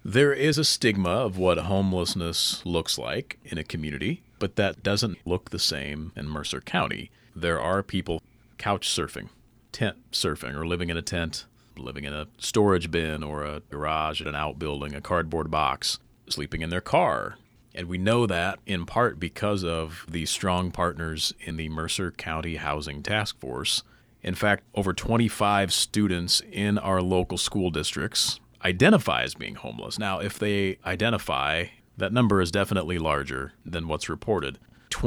There is a stigma of what homelessness looks like in a community, but that doesn't look the same in Mercer County. There are people couch surfing, tent surfing, or living in a tent, living in a storage bin or a garage at an outbuilding, a cardboard box, sleeping in their car. And we know that in part because of the strong partners in the Mercer County Housing Task Force. In fact, over 25 students in our local school districts identify as being homeless. Now, if they identify, that number is definitely larger than what's reported.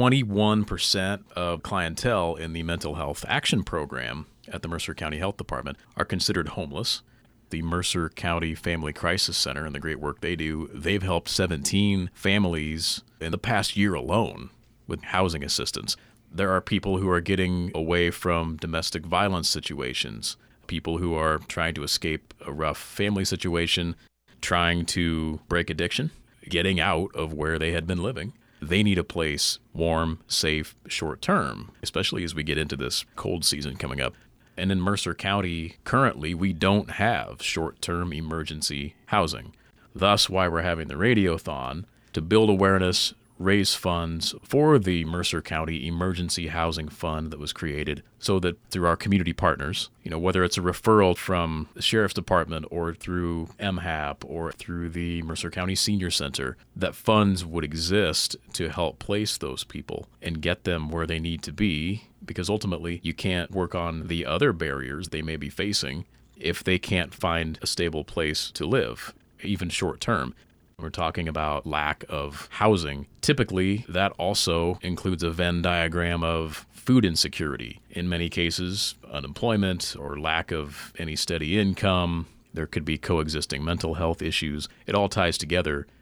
21% of clientele in the Mental Health Action Program at the Mercer County Health Department are considered homeless. The Mercer County Family Crisis Center and the great work they do, they've helped 17 families in the past year alone with housing assistance. There are people who are getting away from domestic violence situations, people who are trying to escape a rough family situation, trying to break addiction, getting out of where they had been living. They need a place warm, safe, short-term, especially as we get into this cold season coming up. And in Mercer County, currently, we don't have short-term emergency housing. Thus, why we're having the Radiothon to build awareness, raise funds for the Mercer County Emergency Housing Fund that was created so that through our community partners, whether it's a referral from the Sheriff's Department or through MHAP or through the Mercer County Senior Center, that funds would exist to help place those people and get them where they need to be, because ultimately you can't work on the other barriers they may be facing if they can't find a stable place to live, even short term. We're talking about lack of housing. Typically, that also includes a Venn diagram of food insecurity. In many cases, unemployment or lack of any steady income. There could be coexisting mental health issues. It all ties together.